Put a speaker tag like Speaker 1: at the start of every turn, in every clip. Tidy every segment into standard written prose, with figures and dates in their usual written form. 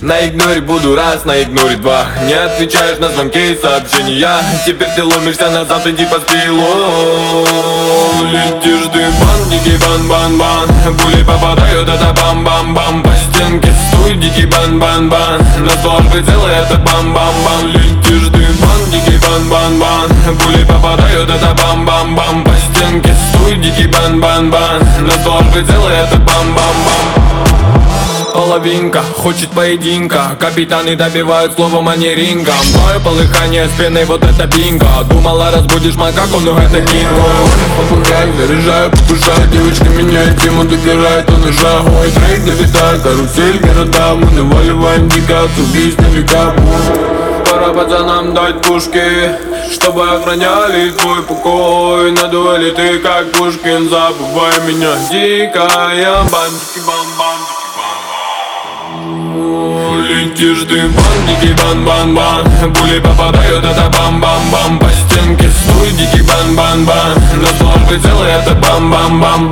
Speaker 1: На игноре буду раз, на игноре два. Не отвечаешь на звонки и сообщения. Теперь ты ломишься назад, иди по спилу. Летишь ты, бан, дикий бан-бан-бан. Пули попадают, это бам-бам-бам. По стенке стуй, дикий бан-бан-бан. На ствол прицела, это бам-бам-бам. Летишь ты, бан, дикий бан-бан-бан. Пули попадают, это бам-бам-бам. По стенке стуй, дикий бан-бан-бан. На ствол прицела, это бам-бам-бам. Половинка хочет поединка. Капитаны добивают словом, а не рингом. Твое полыхание с пеной, вот это бинго. Думала, разбудишь макаку, но это кинго. Попугай, заряжаю, повышаю. Девочка меняет тему, добирает он ножа. Ой, трек долетает, карусель города. Мы наваливаем дико, от убийств на века. Пора пацанам дать пушки, чтобы охраняли твой покой. На дуэли ты как Пушкин, забывай меня. Дикая бандики, бам-бандики. Летишь ты, бандики, бан-бан-бан. Пули попадают, это бам-бам-бам. По стенке стуй, дикий бан-бан-бан. На ствол прицела, это бам-бам-бам.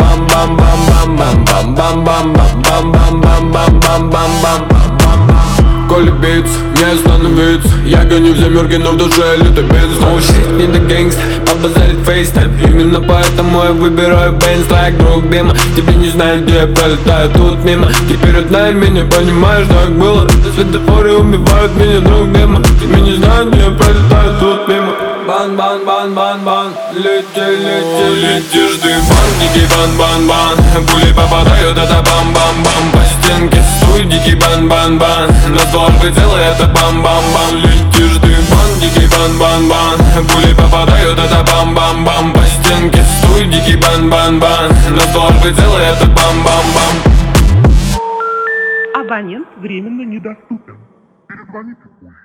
Speaker 1: Бам-бам-бам-бам-бам-бам-бам-бам-бам-бам-бам-бам-бам. Коли битс, не остановиться. Я гоню в замерке, но в душе лютый битс. Oh shit, не до гэнгст, побазарит фейстайм. Именно поэтому я выбираю бенз, like друг Бима. Тебе не знаю, где я пролетаю тут мимо. Теперь отдай меня, понимаешь, так было. Светофоры убивают меня, друг Бима. Тебе не знаю, где я пролетаю тут мимо. Бан-бан-бан-бан-бан. Летишь ты, бандики, бан-бан-бан. Пули попадают, это бам-бам-бам. По стенке стуй, дикий бан-бан-бан. На ствол прицела, это бам-бам-бам. Летишь ты, бандики, бан-бан-бан. Пули попадают, это бам-бам-бам. По стенке стуй, дикий бан-бан-бан. На ствол прицела, это бам-бам-бам.
Speaker 2: Абонент временно недоступен. Перезвоните позже.